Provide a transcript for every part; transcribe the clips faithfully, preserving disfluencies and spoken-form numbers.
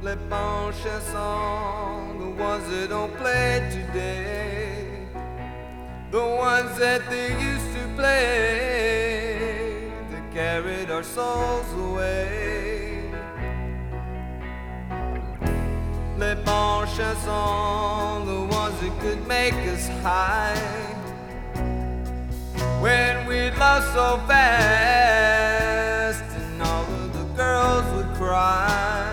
les bons chansons, the ones that don't play today, the ones that they used to play, that carried our souls away. Les bons chansons, the ones that could make us high, when we loved so fast and all of the girls would cry.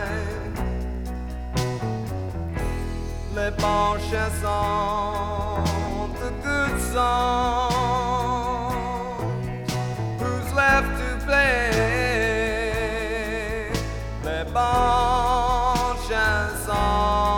Les bons chansons, the good songs, who's left to play? Les bons chansons.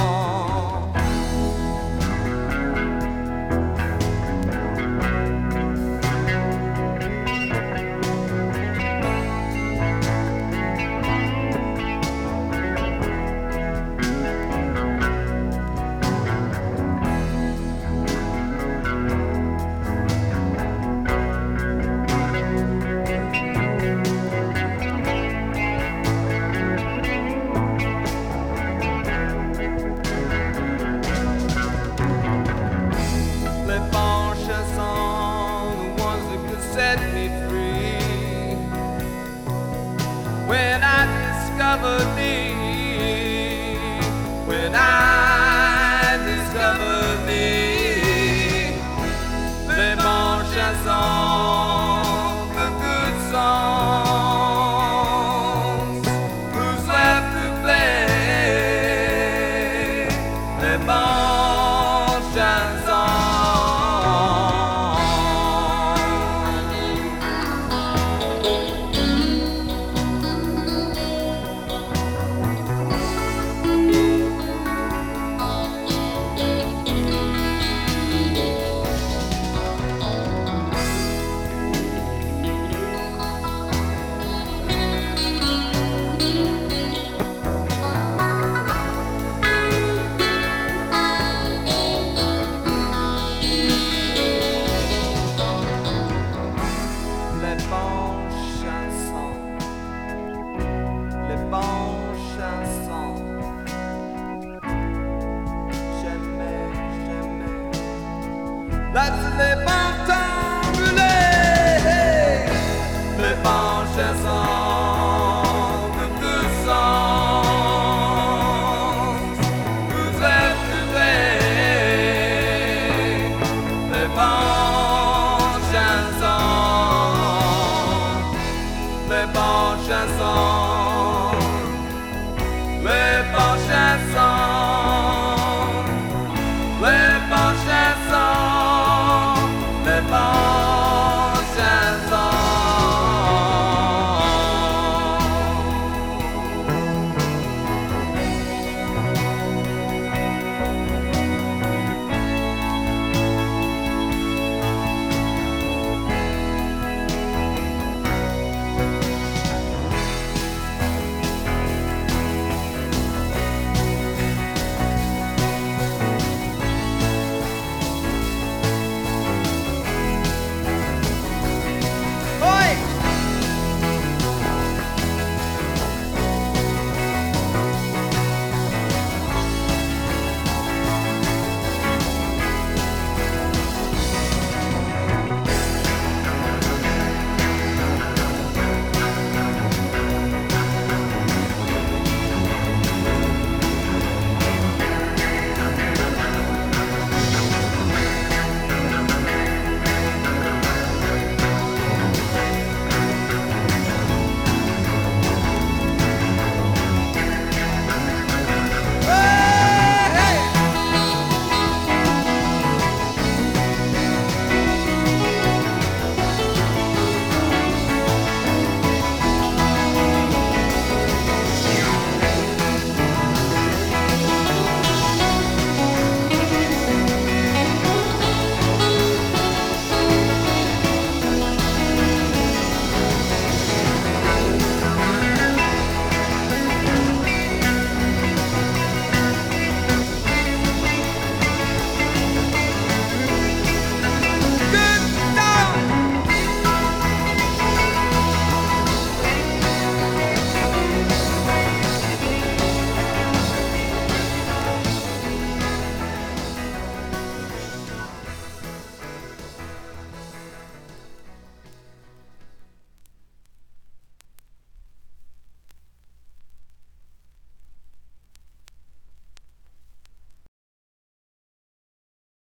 Set me free when I discovered thee, when I discovered thee. Les bons chansons, the good songs, who's left to play? Les bons chansons. Les bons chansons, les bons chansons. J'aimais, j'aimais. Là, c'est les bons temps brûlés. Les bons